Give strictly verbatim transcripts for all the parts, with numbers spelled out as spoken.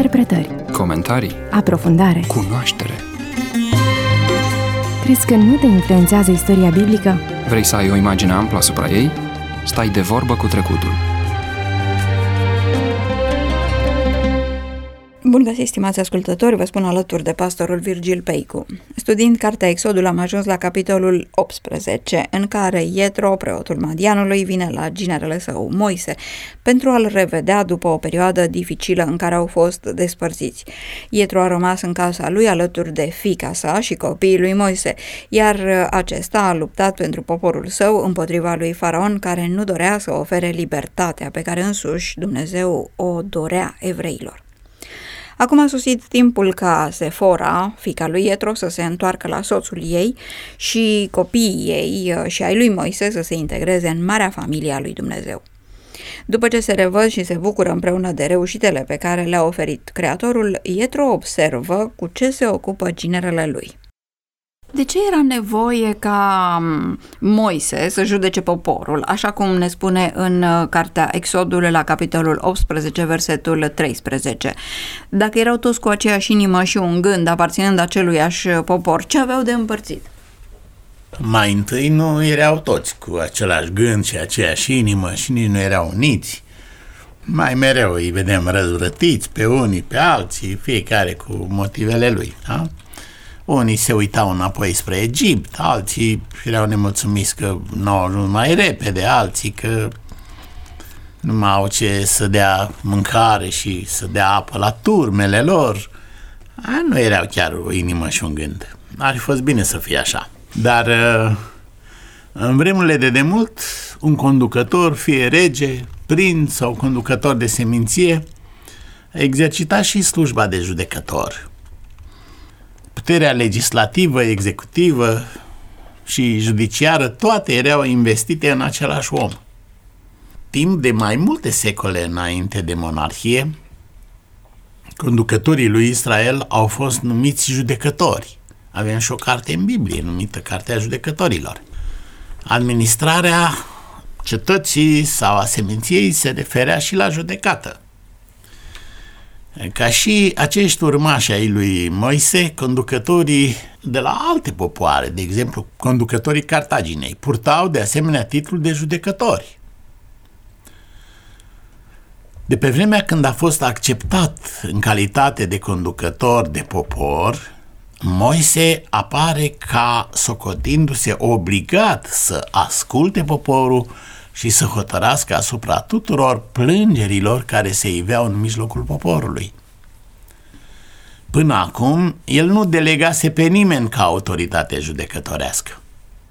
Interpretări, comentarii, aprofundare, cunoaștere. Crezi că nu te influențează istoria biblică? Vrei să ai o imagine amplă asupra ei? Stai de vorbă cu trecutul. Bun găsit, stimați ascultători, vă spun alături de pastorul Virgil Peicu. Studiind cartea Exodul, am ajuns la capitolul optsprezece, în care Ietro, preotul Madianului, vine la ginerele său, Moise, pentru a-l revedea după o perioadă dificilă în care au fost despărțiți. Ietro a rămas în casa lui alături de fiica sa și copiii lui Moise, iar acesta a luptat pentru poporul său împotriva lui Faraon, care nu dorea să ofere libertatea pe care însuși Dumnezeu o dorea evreilor. Acum a sosit timpul ca Sefora, fiica lui Ietro, să se întoarcă la soțul ei și copiii ei și ai lui Moise să se integreze în marea familie a lui Dumnezeu. După ce se revăd și se bucură împreună de reușitele pe care le-a oferit Creatorul, Ietro observă cu ce se ocupă ginerele lui. De ce era nevoie ca Moise să judece poporul, așa cum ne spune în cartea Exodul la capitolul optsprezece, versetul treisprezece? Dacă erau toți cu aceeași inimă și un gând aparținând aceluiași popor, ce aveau de împărțit? Mai întâi nu erau toți cu același gând și aceeași inimă și nici nu erau uniți. Mai mereu îi vedem răzvrătiți pe unii, pe alții, fiecare cu motivele lui, da? Unii se uitau înapoi spre Egipt, alții erau nemulțumiți că nu au ajuns mai repede, alții că nu mai au ce să dea mâncare și să dea apă la turmele lor. A, nu erau chiar o inimă și un gând. Ar fi fost bine să fie așa. Dar în vremurile de demult, un conducător, fie rege, prinț sau conducător de seminție, exercita și slujba de judecător. Puterea legislativă, executivă și judiciară, toate erau investite în același om. Timp de mai multe secole înainte de monarhie, conducătorii lui Israel au fost numiți judecători. Avem și o carte în Biblie numită Cartea Judecătorilor. Administrarea cetății sau a seminției se referea și la judecată. Ca și acești urmași ai lui Moise, conducătorii de la alte popoare, de exemplu conducătorii Cartaginei, purtau de asemenea titlul de judecători. De pe vremea când a fost acceptat în calitate de conducător de popor, Moise apare ca socotindu-se obligat să asculte poporul și să hotărască asupra tuturor plângerilor care se iveau în mijlocul poporului. Până acum, el nu delegase pe nimeni ca autoritate judecătorească.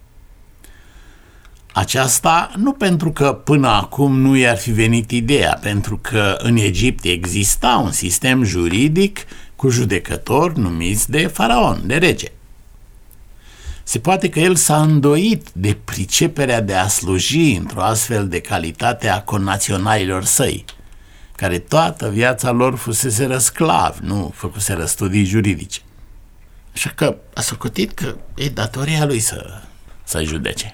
Aceasta nu pentru că până acum nu i-ar fi venit ideea, pentru că în Egipt exista un sistem juridic cu judecători numiți de faraon, de rege. Se poate că el s-a îndoit de priceperea de a sluji într-o astfel de calitate a connaționalilor săi, care toată viața lor fuseseră sclavi, nu făcuseră studii juridice. Așa că a socotit că e datoria lui să, să judece.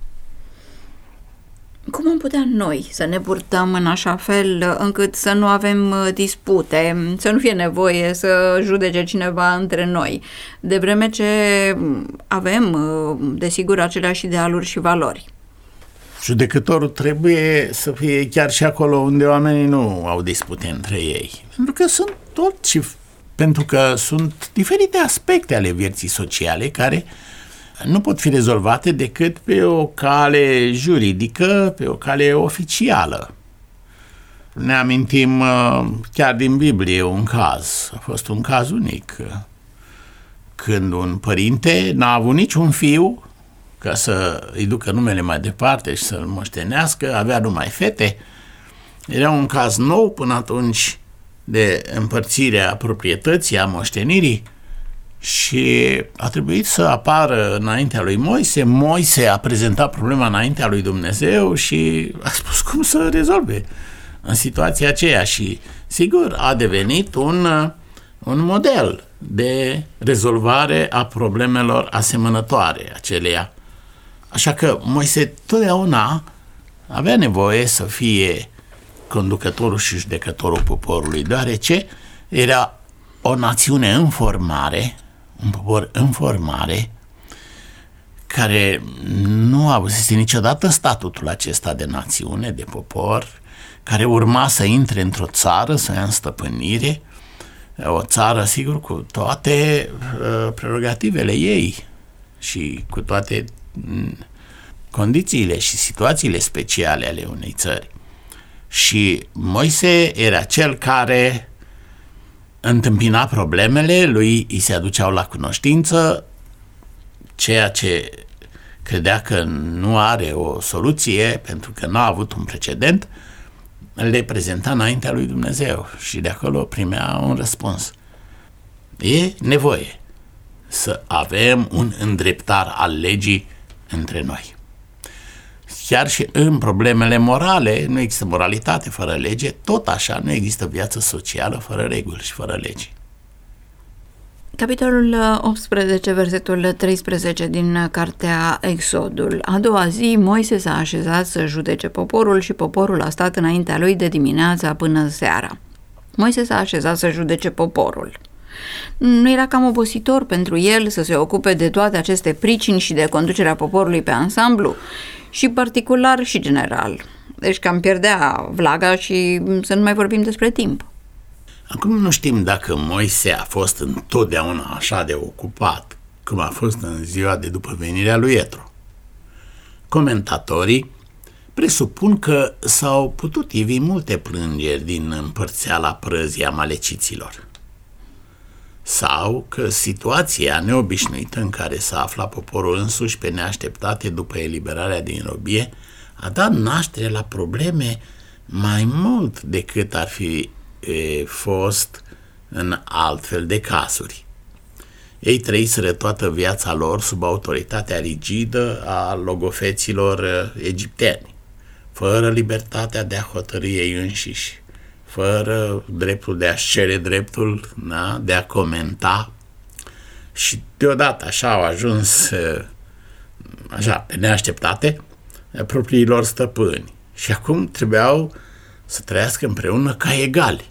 Cum am putea noi să ne purtăm în așa fel încât să nu avem dispute, să nu fie nevoie să judece cineva între noi, de vreme ce avem, desigur, aceleași idealuri și valori? Judecătorul trebuie să fie chiar și acolo unde oamenii nu au dispute între ei. Pentru că sunt tot și pentru că sunt diferite aspecte ale vieții sociale care nu pot fi rezolvate decât pe o cale juridică, pe o cale oficială. Ne amintim chiar din Biblie un caz, a fost un caz unic, când un părinte n-a avut niciun fiu ca să îi ducă numele mai departe și să-l moștenească, avea numai fete. Era un caz nou până atunci de împărțirea proprietății, a moștenirii, și a trebuit să apară înaintea lui Moise. Moise a prezentat problema înaintea lui Dumnezeu și a spus cum să rezolve în situația aceea și, sigur, a devenit un, un model de rezolvare a problemelor asemănătoare aceleia. Așa că Moise totdeauna avea nevoie să fie conducătorul și judecătorul poporului, deoarece Era o națiune în formare, un popor în formare, care nu avusese niciodată statutul acesta de națiune, de popor, care urma să intre într-o țară, să ia în stăpânire, o țară, sigur, cu toate uh, prerogativele ei și cu toate m, condițiile și situațiile speciale ale unei țări. Și Moise era cel care întâmpina problemele, lui îi se aduceau la cunoștință ceea ce credea că nu are o soluție pentru că n-a avut un precedent, le prezenta înaintea lui Dumnezeu și de acolo primea un răspuns. E nevoie să avem un îndreptar al legii între noi. Chiar și în problemele morale nu există moralitate fără lege, tot așa nu există viață socială fără reguli și fără legi. Capitolul optsprezece, versetul treisprezece din cartea Exodul. A doua zi, Moise s-a așezat să judece poporul și poporul a stat înaintea lui de dimineața până seara. Moise s-a așezat să judece poporul. Nu era cam obositor pentru el să se ocupe de toate aceste pricini și de conducerea poporului pe ansamblu, și particular și general. Deci cam pierdea vlaga și să nu mai vorbim despre timp. Acum nu știm dacă Moise a fost întotdeauna așa de ocupat cum a fost în ziua de după venirea lui Ietro. Comentatorii presupun că s-au putut ivi multe plângeri din împărțeala prăzii amaleciților, sau că situația neobișnuită în care s-a aflat poporul însuși pe neașteptate după eliberarea din robie a dat naștere la probleme mai mult decât ar fi e, fost în altfel de cazuri. Ei trăiseră toată viața lor sub autoritatea rigidă a logofeților egipteni, fără libertatea de a hotărâi ei înșiși, fără dreptul de a-și cere dreptul, da, de a comenta, și deodată așa au ajuns așa, pe neașteptate, propriilor stăpâni și acum trebuiau să trăiască împreună ca egali.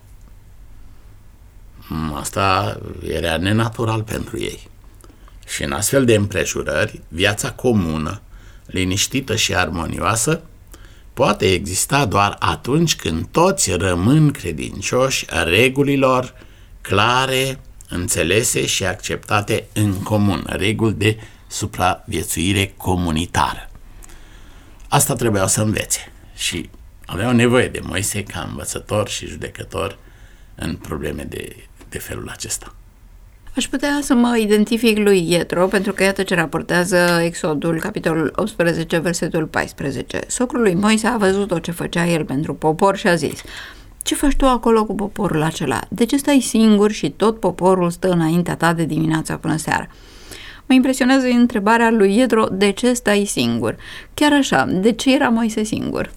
Asta era nenatural pentru ei. Și în astfel de împrejurări, viața comună, liniștită și armonioasă, poate exista doar atunci când toți rămân credincioși regulilor clare, înțelese și acceptate în comun, reguli de supraviețuire comunitară. Asta trebuiau să învețe și aveau nevoie de Moise ca învățător și judecător în probleme de, de felul acesta. Aș putea să mă identific lui Ietro, pentru că iată ce raportează Exodul, capitolul optsprezece, versetul paisprezece. Socrul lui Moise a văzut tot ce făcea el pentru popor și a zis: ce faci tu acolo cu poporul acela? De ce stai singur și tot poporul stă înaintea ta de dimineața până seara? Mă impresionează întrebarea lui Ietro: de ce stai singur? Chiar așa, de ce era Moise singur?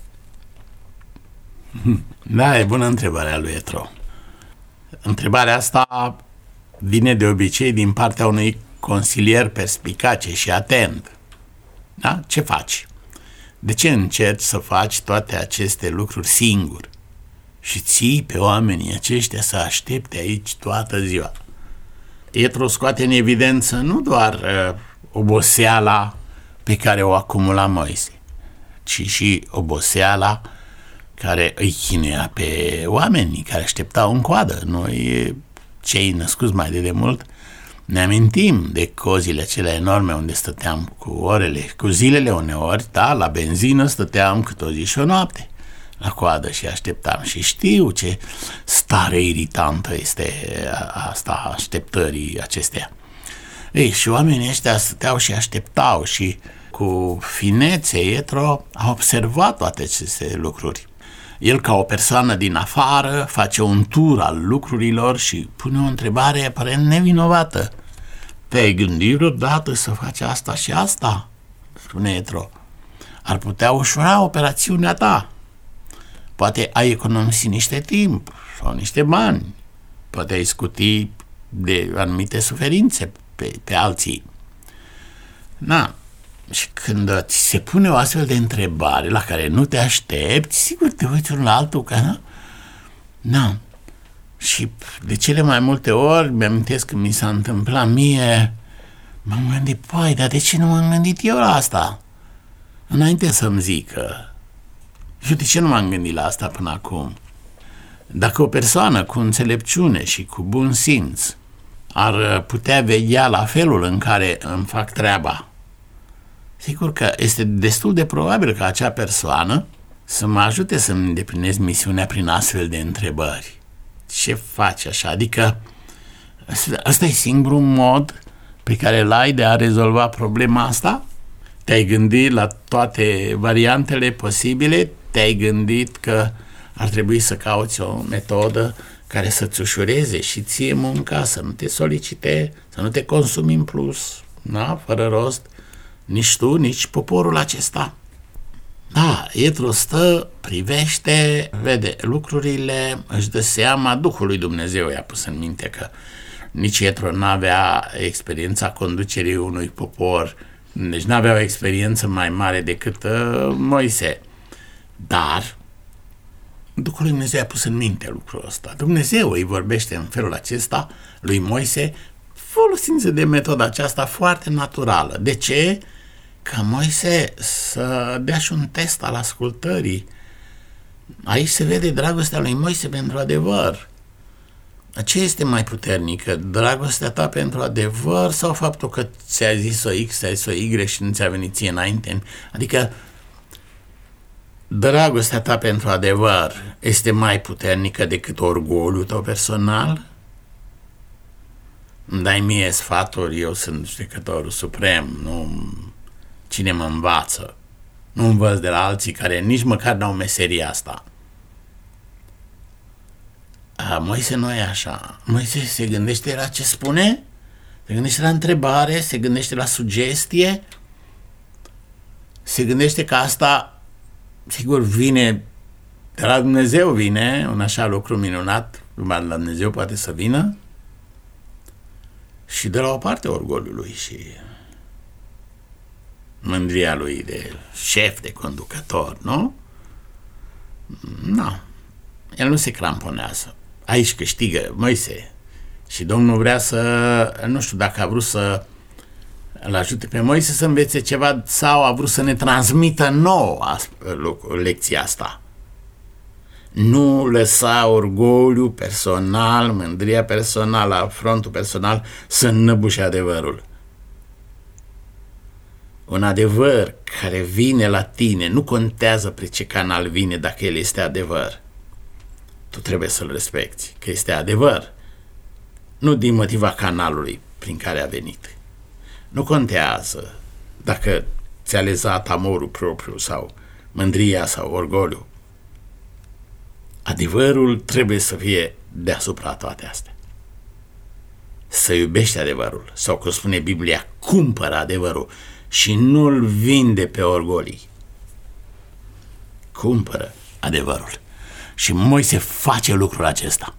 Da, e bună întrebarea lui Ietro. Întrebarea asta vine de obicei din partea unui consilier perspicace și atent. Da? Ce faci? De ce încerci să faci toate aceste lucruri singur și ții pe oamenii aceștia să aștepte aici toată ziua? Ietro scoate în evidență nu doar uh, oboseala pe care o acumula Moise, ci și oboseala care îi chinuia pe oamenii care așteptau în coadă. Noi, cei născuți mai de demult, ne amintim de cozile acelea enorme unde stăteam cu orele, cu zilele uneori, da, la benzină stăteam cât o zi și o noapte la coadă și așteptam și știu ce stare iritantă este asta, așteptării acestea. Ei, și oamenii ăștia stăteau și așteptau și cu finețe Ietro a observat toate aceste lucruri. El, ca o persoană din afară, face un tur al lucrurilor și pune o întrebare aparent nevinovată. Te-ai gândit vreodată să faci asta și asta? Spune Ietro. Ar putea ușura operațiunea ta. Poate ai economisi niște timp sau niște bani. Poate ai scuti de anumite suferințe pe, pe alții. Na, și când ți se pune o astfel de întrebare la care nu te aștepți, sigur te uiți unul la altul, că na? Na. Și de cele mai multe ori mi-amintesc că mi s-a întâmplat mie, m-am gândit, păi, dar de ce nu m-am gândit eu la asta? Înainte să-mi zică. Și de ce nu m-am gândit la asta până acum? Dacă o persoană cu înțelepciune și cu bun simț ar putea veghea la felul în care îmi fac treaba, sigur că este destul de probabil ca acea persoană să mă ajute să-mi îndeplinesc misiunea prin astfel de întrebări. Ce faci așa? Adică ăsta e singurul mod pe care îl ai de a rezolva problema asta? Te-ai gândit la toate variantele posibile? Te-ai gândit că ar trebui să cauți o metodă care să-ți ușureze și ție munca, să nu te solicite, să nu te consumi în plus, da? Fără rost, nici tu, nici poporul acesta. Da, Ietro stă, privește, vede lucrurile, își dă seama, Duhul lui Dumnezeu i-a pus în minte că nici Ietro n-avea experiența conducerii unui popor, deci n-avea o experiență mai mare decât uh, Moise. Dar Duhul lui Dumnezeu i-a pus în minte lucrul ăsta. Dumnezeu îi vorbește în felul acesta lui Moise, folosindu-se de metoda aceasta foarte naturală. De ce? Ca Moise să dea și un test al ascultării. Aici se vede dragostea lui Moise pentru adevăr. Ce este mai puternică? Dragostea ta pentru adevăr sau faptul că ți-a zis-o X, ți-a zis-o Y și nu ți-a venit ție înainte? Adică dragostea ta pentru adevăr este mai puternică decât orgoliul tău personal? Îmi dai mie sfaturi, eu sunt judecătorul suprem, nu cine mă învață. Nu învăț de la alții care nici măcar n-au meseria asta. A, Moise nu e așa. Moise se gândește la ce spune, se gândește la întrebare, se gândește la sugestie, se gândește că asta, sigur, vine de la Dumnezeu, vine un așa lucru minunat, numai de la Dumnezeu poate să vină, și de la o parte orgoliul lui și mândria lui de șef, de conducător, nu? Nu. El nu se cramponează. Aici câștigă Moise. Și Domnul vrea să, nu știu dacă a vrut să îl ajute pe Moise să învețe ceva sau a vrut să ne transmită nouă lecția asta. Nu lăsa orgoliul personal, mândria personală, afrontul personal să înnăbușe adevărul. Un adevăr care vine la tine, nu contează pe ce canal vine dacă el este adevăr. Tu trebuie să-l respecti, că este adevăr, nu din motiva canalului prin care a venit. Nu contează dacă ți-a lezat amorul propriu sau mândria sau orgoliu. Adevărul trebuie să fie deasupra toate astea. Să iubești adevărul, sau cum spune Biblia, cumpără adevărul și nu-l vinde pe orgolii. Cumpără adevărul. Și Moise face lucrul acesta.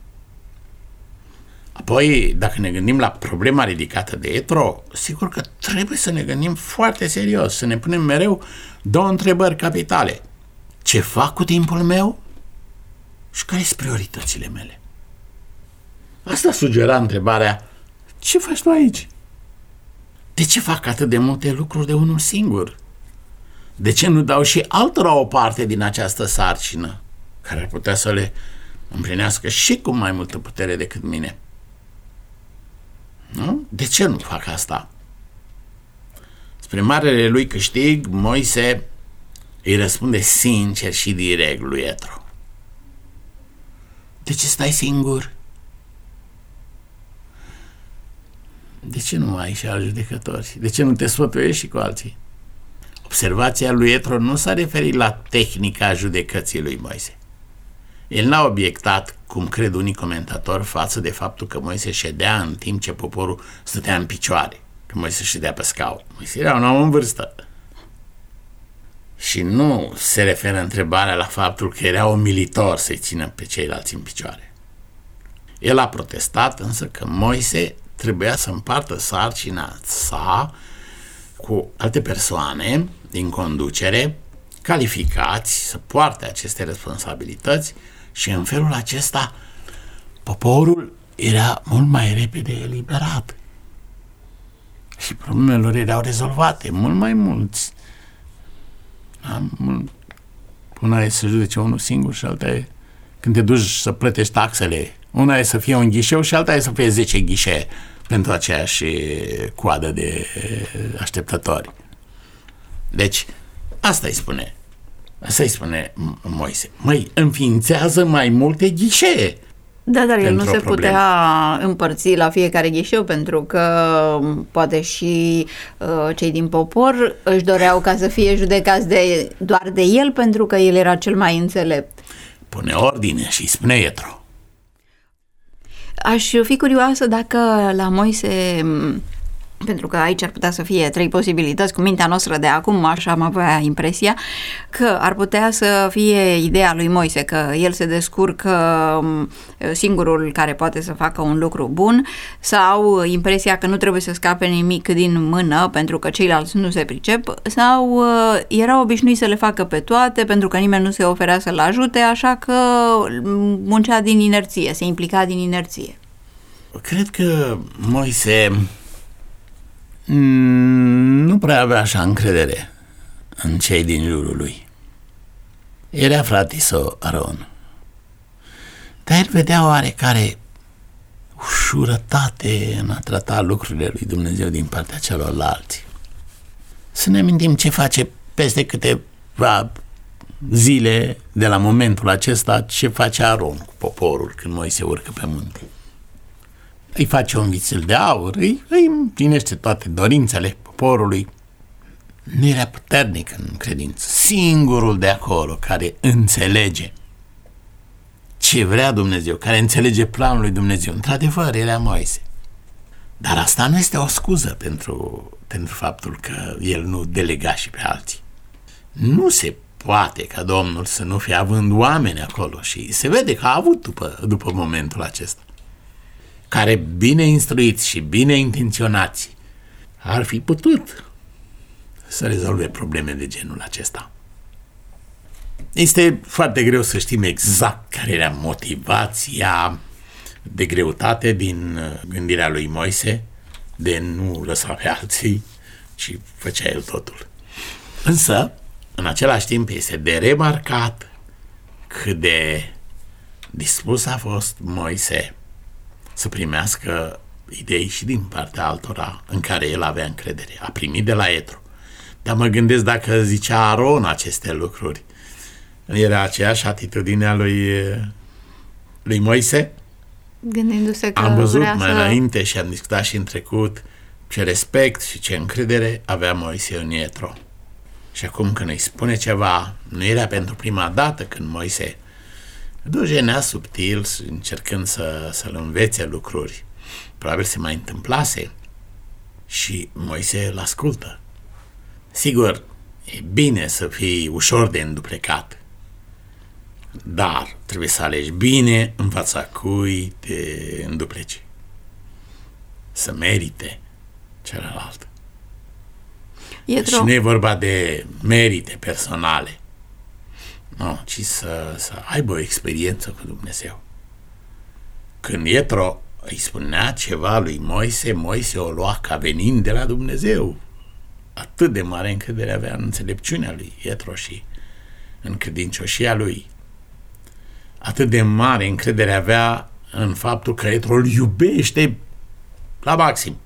Apoi, dacă ne gândim la problema ridicată de Ietro, sigur că trebuie să ne gândim foarte serios, să ne punem mereu două întrebări capitale. Ce fac cu timpul meu? Și care sunt prioritățile mele? Asta sugera întrebarea, ce faci tu aici? De ce fac atât de multe lucruri de unul singur? De ce nu dau și altora o parte din această sarcină, care ar putea să le împlinească și cu mai multă putere decât mine? Nu? De ce nu fac asta? Spre marele lui câștig, Moise îi răspunde sincer și direct lui Ietro. De ce stai singur? De ce nu ai și alți judecători? De ce nu te sfătuiești și cu alții? Observația lui Ietro nu s-a referit la tehnica judecății lui Moise. El n-a obiectat, cum cred unii comentatori, față de faptul că Moise ședea în timp ce poporul stătea în picioare, că Moise ședea pe scaun. Moise era un om în vârstă. Și nu se referă întrebarea la faptul că era umilitor să-i țină pe ceilalți în picioare. El a protestat însă că Moise trebuia să împartă sarcina sa cu alte persoane din conducere, calificați să poarte aceste responsabilități și în felul acesta poporul era mult mai repede eliberat și problemele lor erau rezolvate, mult mai mulți. Una e să judece unul singur și alta e când te duci să plătești taxele. Una e să fie un ghișeu și alta e să fie zece ghișee pentru aceeași coadă de așteptători. Deci, asta îi spune. Asta îi spune Moise. Măi, înființează mai multe ghișee. Da, dar el nu se putea împărți la fiecare ghișeu, pentru că poate și uh, cei din popor își doreau ca să fie judecați de, doar de el, pentru că el era cel mai înțelept. Pune ordine și spune Ietro. Aș fi curioasă dacă la Moise, pentru că aici ar putea să fie trei posibilități, cu mintea noastră de acum, așa am avea impresia, că ar putea să fie ideea lui Moise, că el se descurcă singurul care poate să facă un lucru bun, sau impresia că nu trebuie să scape nimic din mână pentru că ceilalți nu se pricep, sau era obișnuit să le facă pe toate pentru că nimeni nu se oferea să-l ajute, așa că muncea din inerție, se implica din inerție. Cred că Moise nu prea avea așa încredere în cei din jurul lui. Era frate său Aron, dar el vedea oarecare ușurătate în a trata lucrurile lui Dumnezeu din partea celorlalți. Să ne amintim ce face peste câteva zile de la momentul acesta, ce face Aron cu poporul când Moise urcă pe munte. Îi face un vițel de aur, îi, îi împlinește toate dorințele poporului. Nu era puternic în credință. Singurul de acolo care înțelege ce vrea Dumnezeu, care înțelege planul lui Dumnezeu, într-adevăr, era Moise. Dar asta nu este o scuză pentru, pentru faptul că el nu delega și pe alții. Nu se poate ca Domnul să nu fie având oameni acolo și se vede că a avut după, după momentul acesta, care bine instruiți și bine intenționați ar fi putut să rezolve probleme de genul acesta. Este foarte greu să știm exact care era motivația de greutate din gândirea lui Moise de nu lăsa pe alții, ci făcea el totul. Însă, în același timp, este de remarcat cât de dispus a fost Moise să primească idei și din partea altora în care el avea încredere. A primit de la Ietro. Dar mă gândesc dacă zicea Aron aceste lucruri, era aceeași atitudine a lui, lui Moise? Gândindu-se că am văzut vrea mai să... înainte și am discutat și în trecut ce respect și ce încredere avea Moise în Ietro. Și acum când îi spune ceva, nu era pentru prima dată când Moise dujenea subtil încercând să, să-l învețe lucruri. Probabil se mai întâmplase și Moise îl ascultă. Sigur, e bine să fii ușor de înduplecat, dar trebuie să alegi bine în fața cui te îndupleci. Să merite celălalt. Ietro. Și nu e vorba de merite personale, nu, ci să, să aibă o experiență cu Dumnezeu. Când Ietro îi spunea ceva lui Moise, Moise o lua ca venind de la Dumnezeu. Atât de mare încredere avea în înțelepciunea lui Ietro și în credincioșia lui. Atât de mare încredere avea în faptul că Ietro îl iubește la maxim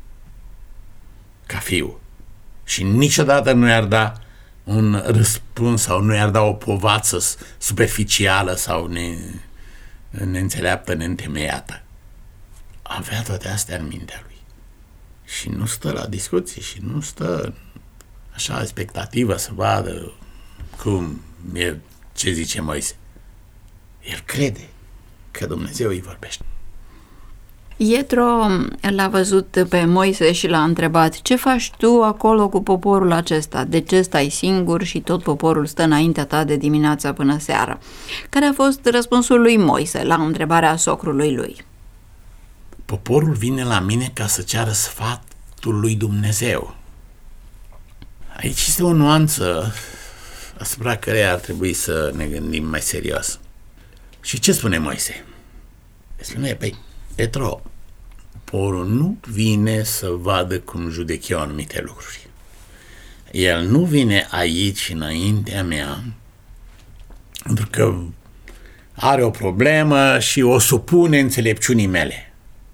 ca fiu. Și niciodată nu i-ar da un răspuns sau nu i-ar da o povață superficială sau ne, neînțeleaptă, neîntemeiată. Avea toate astea în mintea lui. Și nu stă la discuții și nu stă așa expectativă să vadă cum e, ce zice Moise. El crede că Dumnezeu îi vorbește. Ietro l-a văzut pe Moise și l-a întrebat: ce faci tu acolo cu poporul acesta? De ce stai singur și tot poporul stă înaintea ta de dimineața până seara? Care a fost răspunsul lui Moise la întrebarea socrului lui? Poporul vine la mine ca să ceară sfatul lui Dumnezeu. Aici este o nuanță asupra căreia ar trebui să ne gândim mai serios. Și ce spune Moise? Spune, păi, Petro, porul nu vine să vadă cum judec eu anumite lucruri. El nu vine aici înaintea mea pentru că are o problemă și o supune înțelepciunii mele.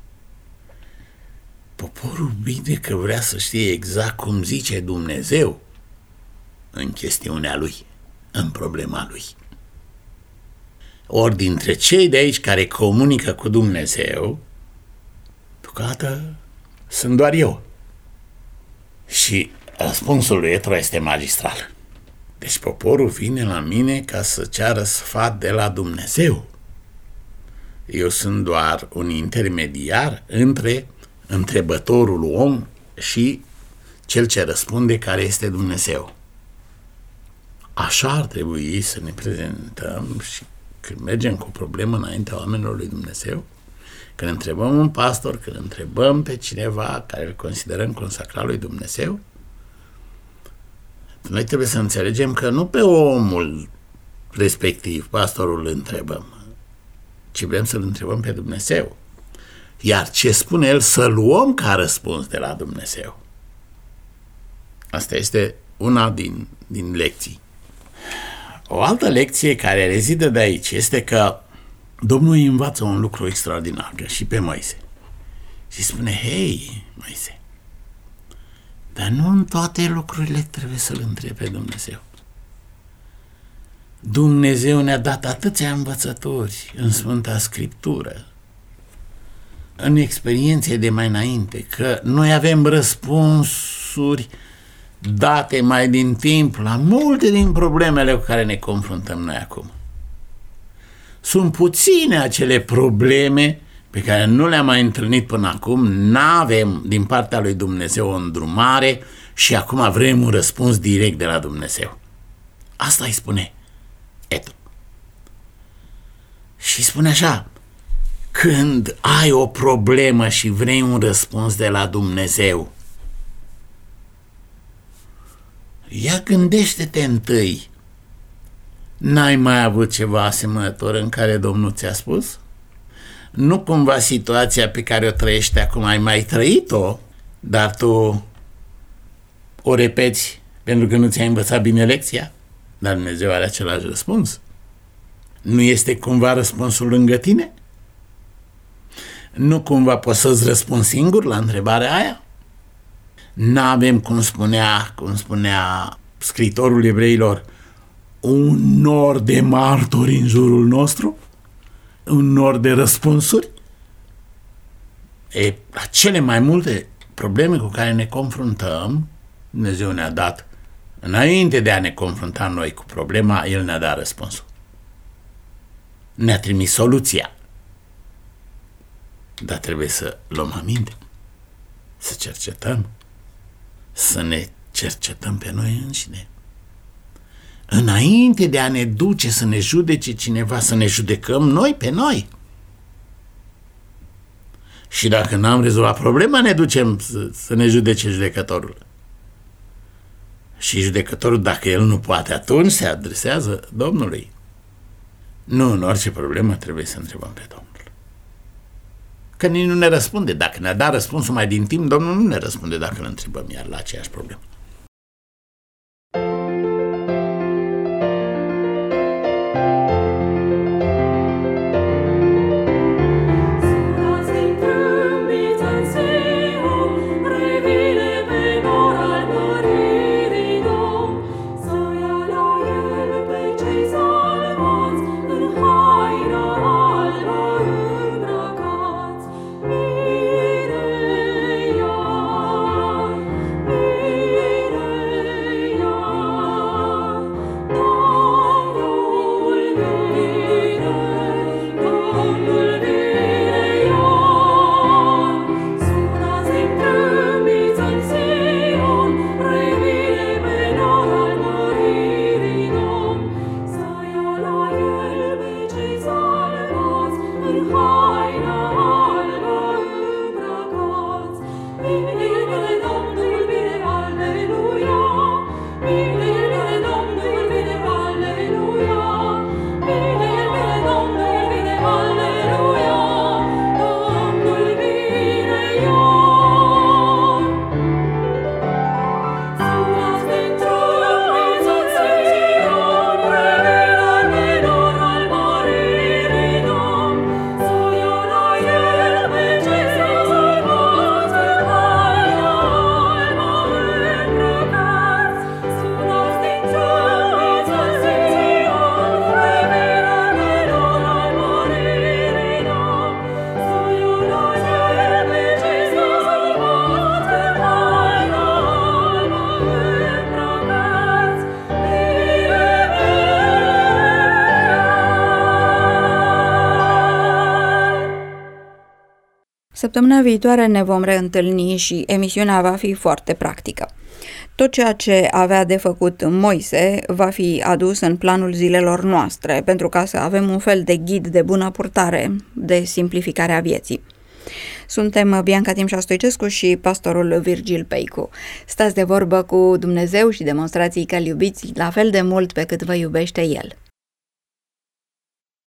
Poporul vine că vrea să știe exact cum zice Dumnezeu în chestiunea lui, în problema lui. Ori dintre cei de aici care comunică cu Dumnezeu, deocamdată sunt doar eu. Și răspunsul lui Ietro este magistral. Deci poporul vine la mine ca să ceară sfat de la Dumnezeu. Eu sunt doar un intermediar între întrebătorul om și cel ce răspunde, care este Dumnezeu. Așa ar trebui să ne prezentăm și când mergem cu o problemă înaintea oamenilor lui Dumnezeu, când întrebăm un pastor, când întrebăm pe cineva care îl considerăm consacrat lui Dumnezeu, noi trebuie să înțelegem că nu pe omul respectiv, pastorul, îl întrebăm, ci vrem să-l întrebăm pe Dumnezeu. Iar ce spune el să luăm ca răspuns de la Dumnezeu. Asta este una din, din lecții. O altă lecție care rezidă de aici este că Domnul îi învață un lucru extraordinar, și pe Moise. Și spune, hei, Moise, dar nu în toate lucrurile trebuie să-L întrebi pe Dumnezeu. Dumnezeu ne-a dat atâția învățători în Sfânta Scriptură, în experiențe de mai înainte, că noi avem răspunsuri date mai din timp la multe din problemele cu care ne confruntăm noi acum. Sunt puține acele probleme pe care nu le-am mai întâlnit până acum, n-avem din partea lui Dumnezeu o îndrumare și acum vrem un răspuns direct de la Dumnezeu. Asta îi spune Ietro. Și spune așa, când ai o problemă și vrei un răspuns de la Dumnezeu, ia gândește-te întâi, n-ai mai avut ceva asemănător în care Domnul ți-a spus? Nu cumva situația pe care o trăiești acum ai mai trăit-o, dar tu o repeți pentru că nu ți-ai învățat bine lecția? Dar Dumnezeu are același răspuns. Nu este cumva răspunsul lângă tine? Nu cumva poți să-ți răspunzi singur la întrebarea aia? N-avem, cum spunea, cum spunea scriitorul Evreilor, un nor de martori în jurul nostru? Un nor de răspunsuri? E, la cele mai multe probleme cu care ne confruntăm, Dumnezeu ne-a dat, înainte de a ne confrunta noi cu problema, El ne-a dat răspunsul. Ne-a trimis soluția. Dar trebuie să luăm aminte, să cercetăm, să ne cercetăm pe noi înșine. Înainte de a ne duce să ne judece cineva, să ne judecăm noi pe noi. Și dacă n-am rezolvat problema, ne ducem să, să ne judece judecătorul. Și judecătorul, dacă el nu poate, atunci se adresează Domnului. Nu în orice problemă trebuie să întrebăm pe Domnul. Că nici nu ne răspunde. Dacă ne-a dat răspunsul mai din timp, Domnul nu ne răspunde dacă îl întrebăm iar la aceeași problemă. Săptămâna viitoare ne vom reîntâlni și emisiunea va fi foarte practică. Tot ceea ce avea de făcut Moise va fi adus în planul zilelor noastre, pentru ca să avem un fel de ghid de bună purtare, de simplificare a vieții. Suntem Bianca Timșa Stoicescu și pastorul Virgil Peicu. Stați de vorbă cu Dumnezeu și demonstrații că îl iubiți la fel de mult pe cât vă iubește El.